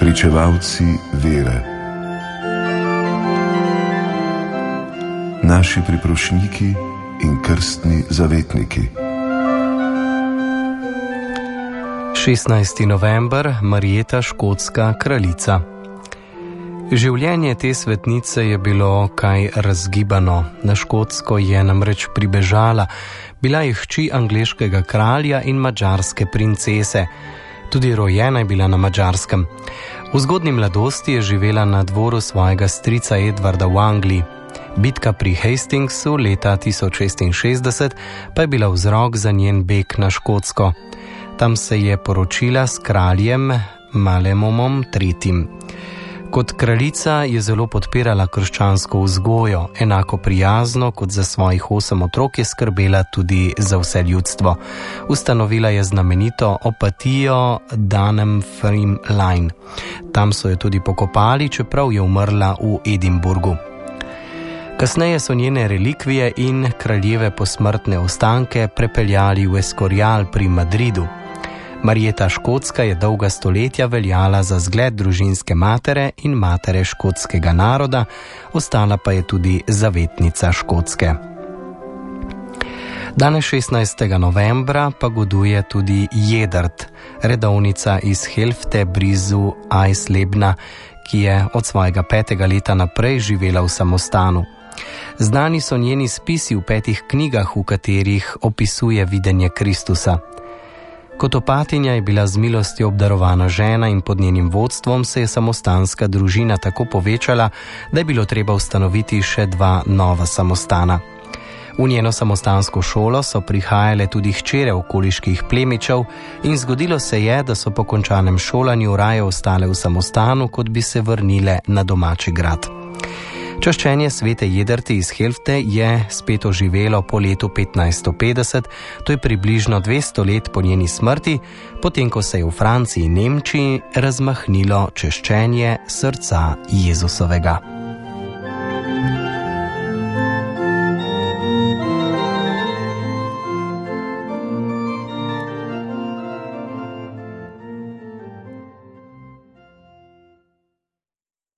pričevalci vere, naši priprošniki in krstni zavetniki. 16. november, Marjeta, škotska kraljica. Življenje te svetnice je bilo kaj razgibano. Na Škotsko je namreč pribežala, bila je hči angleškega kralja in madžarske princese. Tudi rojena je bila na Madžarskem. V zgodnji mladosti je živela na dvoru svojega strica Edvarda v Angliji. Bitka pri Hastingsu leta 1066 pa je bila vzrok za njen beg na Škotsko. Tam se je poročila s kraljem Malemomom III. Kot kraljica je zelo podpirala krščansko vzgojo, enako prijazno kot za svojih 8 otrok je skrbela tudi za vse ljudstvo. Ustanovila je znamenito opatijo Dunfermline Line. Tam so jo tudi pokopali, čeprav je umrla v Edinburgu. Kasneje so njene relikvije in kraljeve posmrtne ostanke prepeljali v Escorial pri Madridu. Marjeta Škotska je dolga stoletja veljala za zgled družinske matere in matere škotskega naroda, ostala pa je tudi zavetnica Škotske. Danes 16. novembra pa goduje tudi Jedrt, redovnica iz Helfte blizu Eislebna, ki je od svojega 5. leta naprej živela v samostanu. Znani so njeni spisi v 5 knjigah, v katerih opisuje videnje Kristusa. Kot opatinja je bila z milostjo obdarovana žena in pod njenim vodstvom se je samostanska družina tako povečala, da je bilo treba ustanoviti še 2 nova samostana. V njeno samostansko šolo so prihajale tudi hčere okoliških plemičev in zgodilo se je, da so po končanem šolanju raje ostale v samostanu, kot bi se vrnile na domači grad. Čaščenje svete Jedrte iz Helfte je spet oživelo po letu 1550, to je približno 200 let po njeni smrti, potem ko se je v Franciji in Nemčiji razmahnilo čaščenje srca Jezusovega.